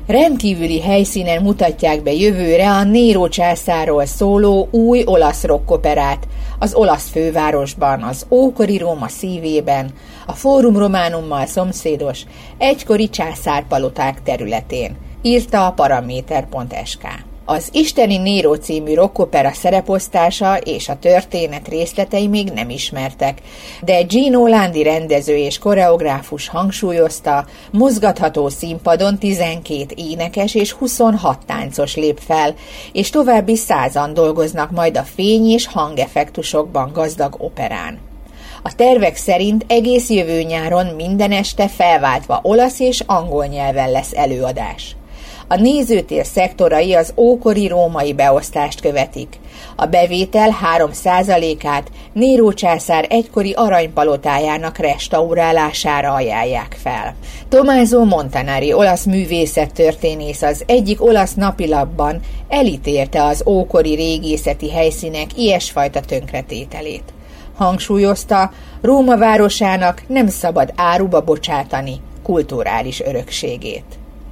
Rendkívüli helyszínen mutatják be jövőre a Nero császárról szóló új olasz rockoperát, az olasz fővárosban, az ókori Róma szívében, a Forum Romanummal szomszédos, egykori császárpaloták területén, írta a Paraméter.sk. Az Isteni Nero című rockopera szereposztása és a történet részletei még nem ismertek, de Gino Landi rendező és koreográfus hangsúlyozta, mozgatható színpadon 12 énekes és 26 táncos lép fel, és további 100-an dolgoznak majd a fény- és hangeffektusokban gazdag operán. A tervek szerint egész jövő nyáron minden este felváltva olasz és angol nyelven lesz előadás. A nézőtér szektorai az ókori római beosztást követik. A bevétel 3%-át Nero császár egykori aranypalotájának restaurálására ajánlják fel. Tommaso Montanari olasz művészettörténész az egyik olasz napilapban elítélte az ókori régészeti helyszínek ilyesfajta tönkretételét. Hangsúlyozta, Róma városának nem szabad áruba bocsátani kulturális örökségét.